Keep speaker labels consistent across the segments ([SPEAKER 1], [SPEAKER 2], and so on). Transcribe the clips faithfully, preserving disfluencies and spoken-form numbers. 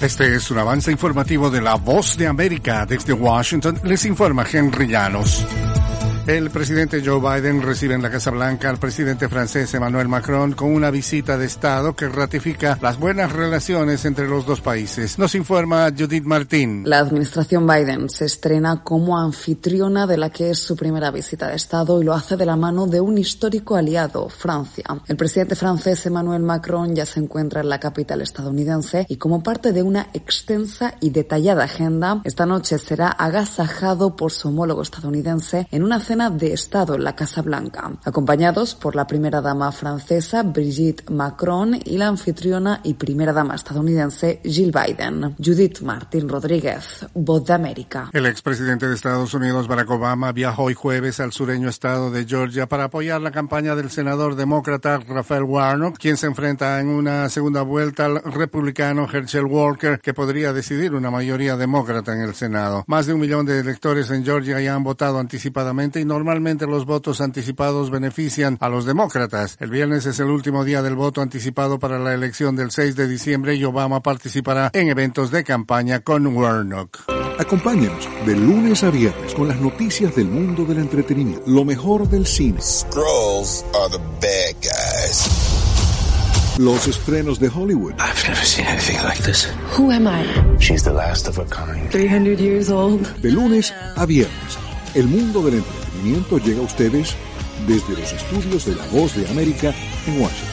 [SPEAKER 1] Este es un avance informativo de La Voz de América. Desde Washington les informa Henry Llanos. El presidente Joe Biden recibe en la Casa Blanca al presidente francés Emmanuel Macron con una visita de Estado que ratifica las buenas relaciones entre los dos países. Nos informa Judith Martín.
[SPEAKER 2] La administración Biden se estrena como anfitriona de la que es su primera visita de Estado y lo hace de la mano de un histórico aliado, Francia. El presidente francés Emmanuel Macron ya se encuentra en la capital estadounidense y como parte de una extensa y detallada agenda, esta noche será agasajado por su homólogo estadounidense en una cena de Estado en la Casa Blanca, acompañados por la primera dama francesa Brigitte Macron y la anfitriona y primera dama estadounidense Jill Biden. Judith Martín Rodríguez, Voz de América.
[SPEAKER 1] El expresidente de Estados Unidos Barack Obama viajó hoy jueves al sureño estado de Georgia para apoyar la campaña del senador demócrata Raphael Warnock, quien se enfrenta en una segunda vuelta al republicano Herschel Walker, que podría decidir una mayoría demócrata en el Senado. Más de un millón de electores en Georgia ya han votado anticipadamente y normalmente los votos anticipados benefician a los demócratas. El viernes es el último día del voto anticipado para la elección del seis de diciembre y Obama participará en eventos de campaña con Warnock.
[SPEAKER 3] Acompáñenos de lunes a viernes con las noticias del mundo del entretenimiento, lo mejor del cine.
[SPEAKER 4] Skrulls are the bad guys.
[SPEAKER 3] Los estrenos de Hollywood.
[SPEAKER 5] I've never seen anything like this.
[SPEAKER 6] Who am I?
[SPEAKER 5] She's the last of her kind.
[SPEAKER 6] three hundred years old.
[SPEAKER 3] De lunes a viernes, el mundo del entretenimiento llega a ustedes desde los estudios de La Voz de América en Washington.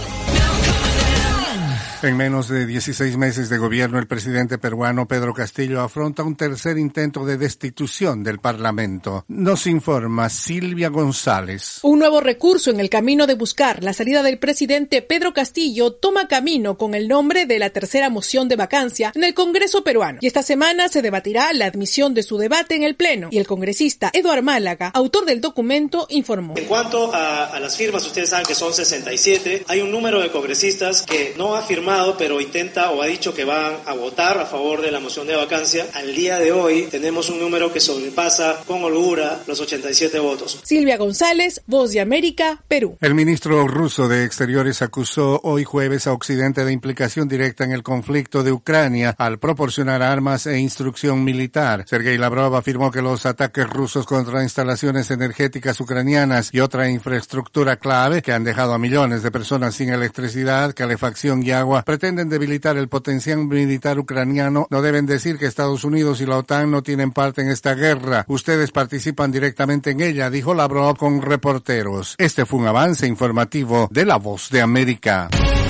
[SPEAKER 1] En menos de dieciséis meses de gobierno, el presidente peruano Pedro Castillo afronta un tercer intento de destitución del Parlamento. Nos informa Silvia González.
[SPEAKER 7] Un nuevo recurso en el camino de buscar la salida del presidente Pedro Castillo toma camino con el nombre de la tercera moción de vacancia en el Congreso peruano. Y esta semana se debatirá la admisión de su debate en el Pleno. Y el congresista Eduard Málaga, autor del documento, informó.
[SPEAKER 8] En cuanto a, a las firmas, ustedes saben que son sesenta y siete. Hay un número de congresistas que no ha firmado, pero intenta o ha dicho que van a votar a favor de la moción de vacancia. Al día de hoy tenemos un número que sobrepasa con holgura los ochenta y siete votos.
[SPEAKER 7] Silvia González, Voz de América, Perú.
[SPEAKER 1] El ministro ruso de Exteriores acusó hoy jueves a Occidente de implicación directa en el conflicto de Ucrania al proporcionar armas e instrucción militar. Sergei Lavrov afirmó que los ataques rusos contra instalaciones energéticas ucranianas y otra infraestructura clave que han dejado a millones de personas sin electricidad, calefacción y agua pretenden debilitar el potencial militar ucraniano. No deben decir que Estados Unidos y la OTAN no tienen parte en esta guerra. Ustedes participan directamente en ella, dijo Lavrov con reporteros. Este fue un avance informativo de La Voz de América.